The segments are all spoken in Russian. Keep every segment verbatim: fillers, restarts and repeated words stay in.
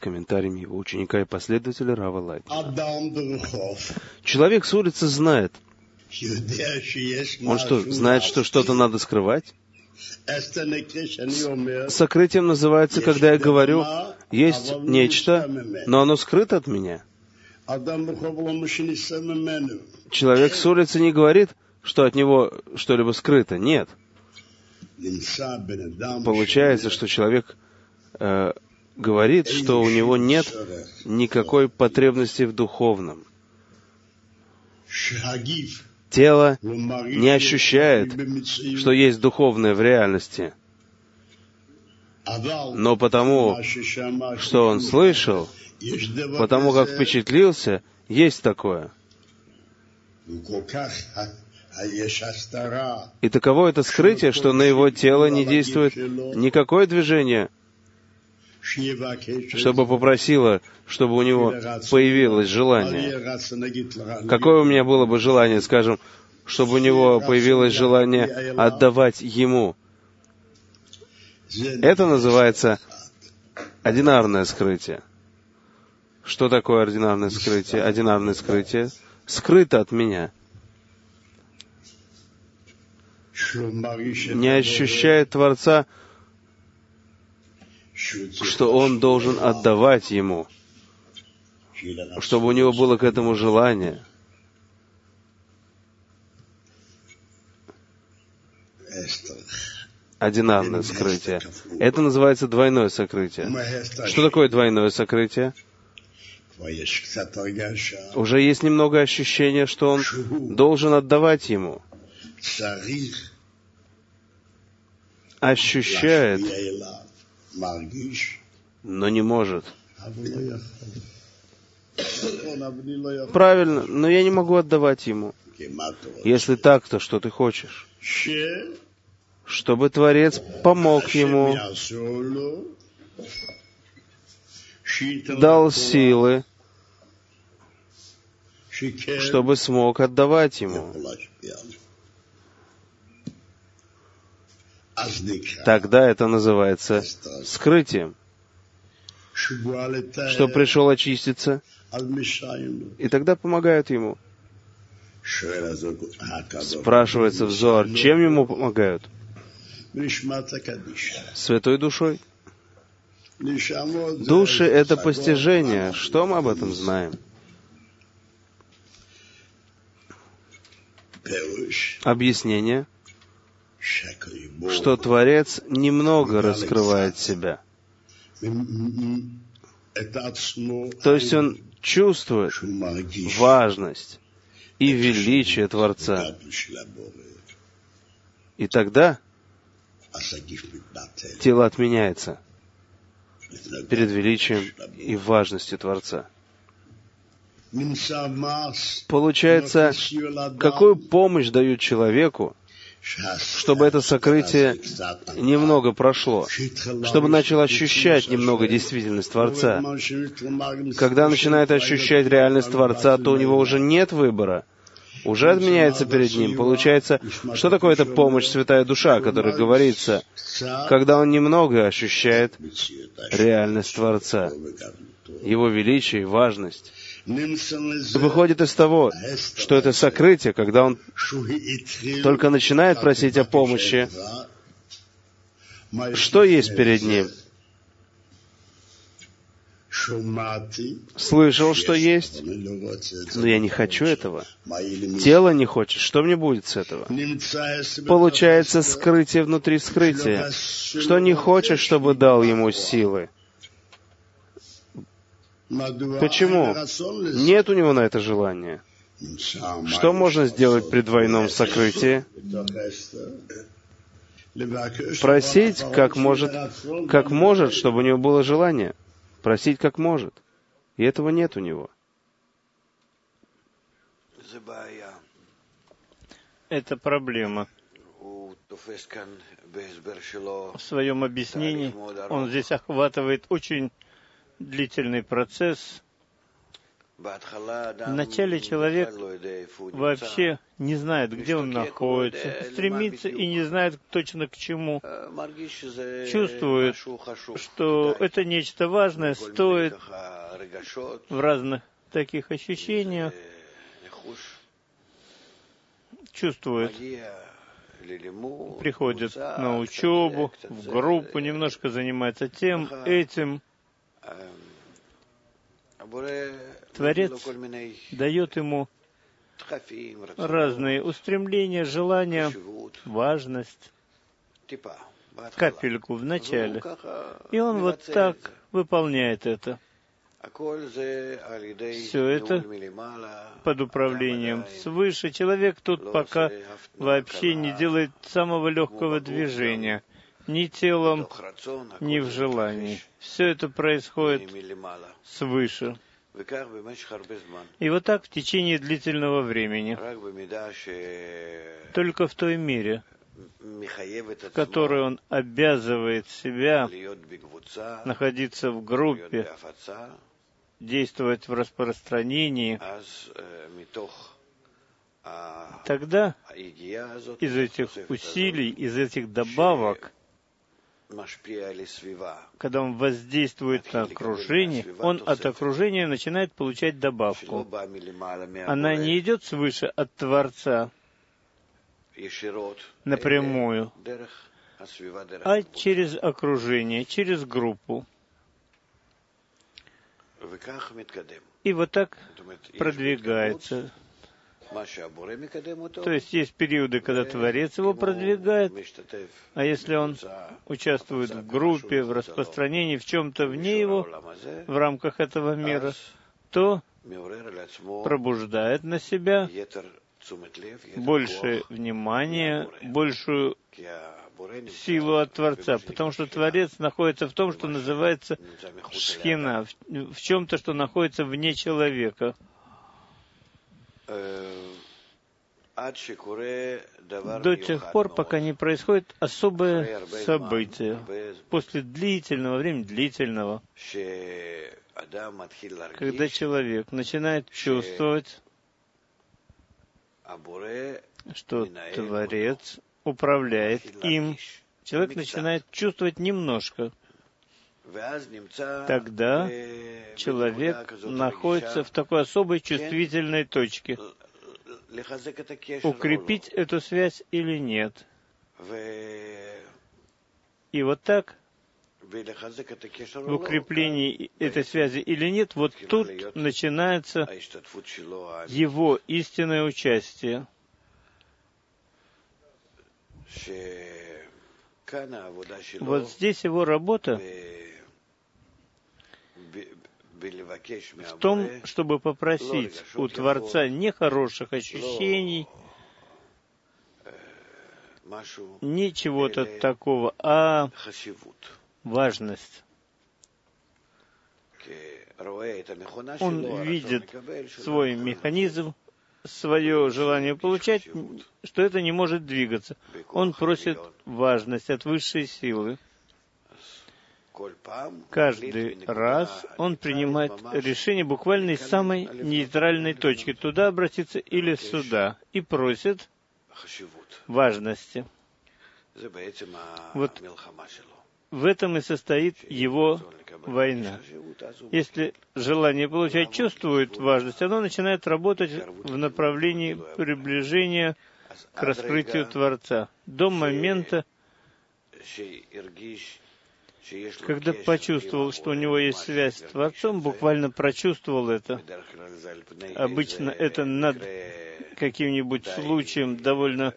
комментариями его ученика и последователя Рава Лайтмана. Человек с улицы знает. Он что, знает, что что-то надо скрывать? Сокрытием называется, когда я говорю, есть нечто, но оно скрыто от меня. Человек с улицы не говорит, что от него что-либо скрыто. Нет. Получается, что человек э, говорит, что у него нет никакой потребности в духовном. Тело не ощущает, что есть духовное в реальности. Но потому, что он слышал, потому как впечатлился, есть такое. И таково это скрытие, что на его тело не действует никакое движение, чтобы попросило, чтобы у него появилось желание. Какое у меня было бы желание, скажем, чтобы у него появилось желание отдавать ему? Это называется одинарное скрытие. Что такое ординарное скрытие? Одинарное скрытие скрыто от меня. Не ощущает Творца, что он должен отдавать ему, чтобы у него было к этому желание. Одинарное скрытие. Это называется двойное сокрытие. Что такое двойное сокрытие? Уже есть немного ощущения, что он должен отдавать ему. Ощущает, но не может. Правильно, но я не могу отдавать ему. Если так, то что ты хочешь? Чтобы Творец помог ему, дал силы, чтобы смог отдавать ему. Тогда это называется скрытием, что пришел очиститься, и тогда помогают ему. Спрашивается в Зоар, чем ему помогают? Святой душой. Души — это постижение. Что мы об этом знаем? Объяснение, что Творец немного раскрывает себя. То есть он чувствует важность и величие Творца. И тогда тело отменяется перед величием и важностью Творца. Получается, какую помощь дают человеку, чтобы это сокрытие немного прошло, чтобы начал ощущать немного действительность Творца. Когда начинает ощущать реальность Творца, то у него уже нет выбора. Уже отменяется перед ним. Получается, что такое эта помощь, святая душа, о которой говорится, когда он немного ощущает реальность Творца, его величие и важность. Выходит из того, что это сокрытие, когда он только начинает просить о помощи, что есть перед ним? Слышал, что есть, но я не хочу этого. Тело не хочет. Что мне будет с этого? Получается скрытие внутри скрытия, что не хочет, чтобы дал ему силы. Почему? Нет у него на это желания. Что можно сделать при двойном сокрытии? Просить, как может, как может, чтобы у него было желание. Просить, как может. И этого нет у него. Это проблема. В своем объяснении он здесь охватывает очень длительный процесс Вначале человек вообще не знает, где он находится, стремится и не знает точно к чему. Чувствует, что это нечто важное, стоит в разных таких ощущениях, чувствует, приходит на учебу, в группу, немножко занимается тем, этим. Творец дает ему разные устремления, желания, важность, капельку в начале. И он вот так выполняет это. Все это под управлением свыше. Человек тут пока вообще не делает самого легкого движения, ни телом, ни в желании. Все это происходит свыше. И вот так в течение длительного времени. Только в той мере, в которой он обязывает себя находиться в группе, действовать в распространении, тогда из этих усилий, из этих добавок, когда он воздействует на окружение, он от окружения начинает получать добавку. Она не идет свыше от Творца напрямую, а через окружение, через группу. И вот так продвигается. То есть есть периоды, когда Творец его продвигает, а если он участвует в группе, в распространении, в чем-то вне его, в рамках этого мира, то пробуждает на себя больше внимания, большую силу от Творца, потому что Творец находится в том, что называется шхина, в, в чем-то, что находится вне человека. До тех пор, пока не происходит особое событие, после длительного времени, длительного, когда человек начинает чувствовать, что Творец управляет им, человек начинает чувствовать немножко. Тогда человек находится в такой особой чувствительной точке. Укрепить эту связь или нет. И вот так, в укреплении этой связи или нет, вот тут начинается его истинное участие. Вот здесь его работа в том, чтобы попросить у Творца не хороших ощущений, не чего-то такого, а важность. Он видит свой механизм, свое желание получать, что это не может двигаться. Он просит важность от высшей силы. Каждый раз он принимает решение буквально из самой нейтральной точки, туда обратиться или сюда, и просит важности. Вот в этом и состоит его война. Если желание получать чувствует важность, оно начинает работать в направлении приближения к раскрытию Творца до момента, когда почувствовал, что у него есть связь с Творцом, буквально прочувствовал это. Обычно это над каким-нибудь случаем довольно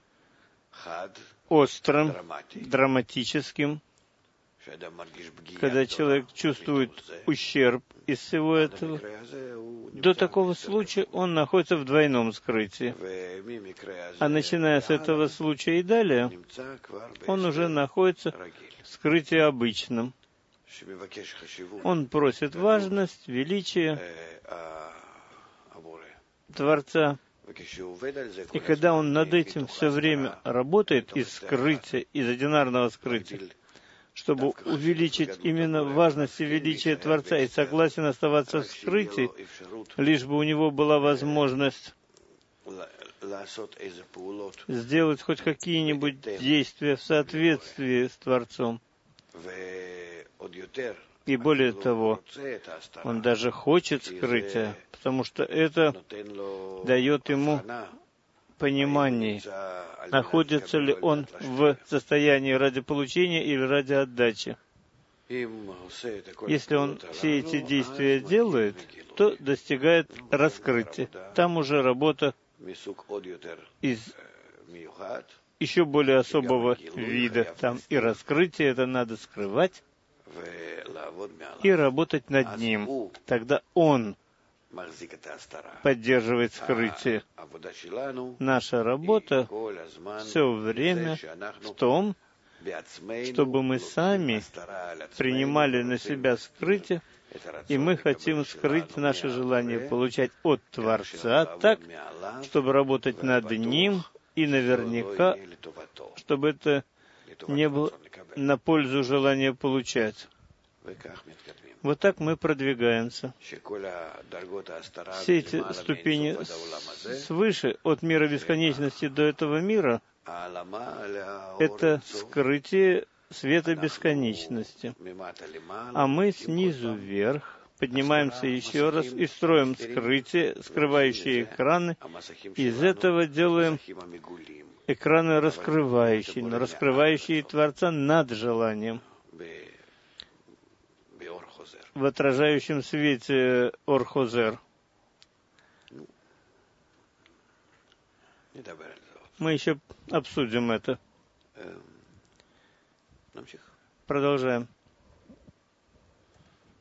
острым, драматическим, когда человек чувствует ущерб из всего этого. До такого случая он находится в двойном скрытии. А начиная с этого случая и далее, он уже находится в скрытии обычном. Он просит важность, величие Творца. И когда он над этим все время работает из скрытия, из одинарного скрытия, чтобы увеличить именно важность и величие Творца, и согласен оставаться в скрытии, лишь бы у него была возможность сделать хоть какие-нибудь действия в соответствии с Творцом. И более того, он даже хочет скрытия, потому что это дает ему понимание, находится ли он в состоянии ради получения или ради отдачи. Если он все эти действия делает, то достигает раскрытия. Там уже работа из еще более особого вида. Там и раскрытие это надо скрывать, и работать над ним. Тогда он поддерживает скрытие. Наша работа все время в том, чтобы мы сами принимали на себя скрытие, и мы хотим скрыть наше желание получать от Творца так, чтобы работать над Ним, и наверняка, чтобы это не было на пользу желания получать. Вот так мы продвигаемся. Все эти ступени свыше, от мира бесконечности до этого мира, это скрытие света бесконечности. А мы снизу вверх поднимаемся еще раз и строим скрытие, скрывающие экраны. Из этого делаем экраны раскрывающие, но раскрывающие Творца над желанием. В отражающем свете Ор-Хозер. Мы еще обсудим это. Продолжаем.